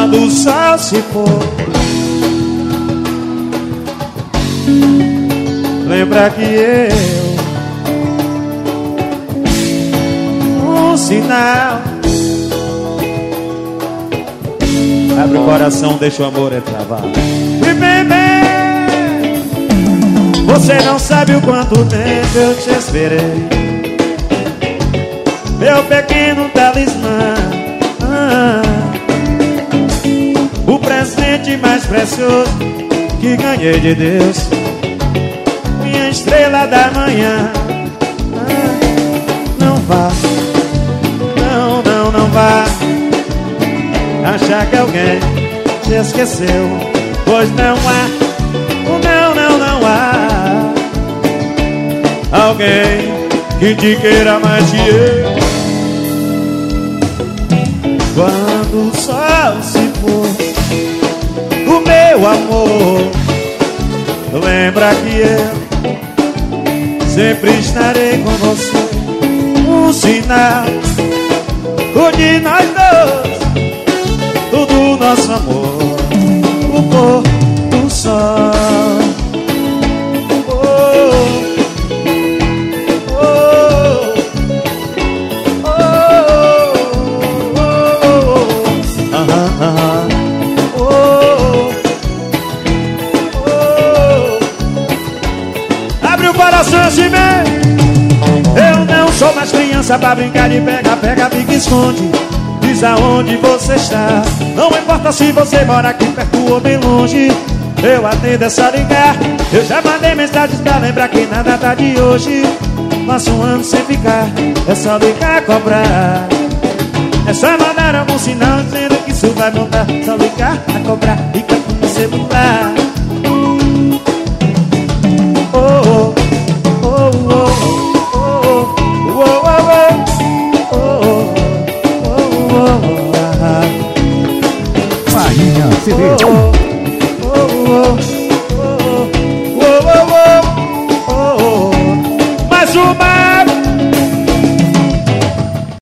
Quando o sol se for, lembra que um sinal. Abre o coração, deixa o amor entrar. E bebê, você não sabe o quanto tempo eu te esperei, meu pequeno talismã, o presente mais precioso que ganhei de Deus, minha estrela da manhã. Não vá, não vá achar que alguém te esqueceu, pois não há, não há alguém que te queira mais que eu. Quando o sol se for, o meu amor, lembra que eu sempre estarei com você. Um sinal, o de nós dois, tudo nosso amor, o pôr do sol. Abre o coração assim mesmo. Eu não sou mais criança pra brincar de pega, pega, fica, esconde. Diz aonde você está. Não importa se você mora aqui perto ou bem longe, eu atendo, é só ligar. Eu já mandei mensagens pra lembrar que na data de hoje passa um ano sem ficar. É só ligar, cobrar. É só mandar algum sinal dizendo que isso vai voltar. Só ligar, a cobrar, fica com o celular. Oh, oh, oh, oh, oh, oh, oh, oh, oh. Marinha CD.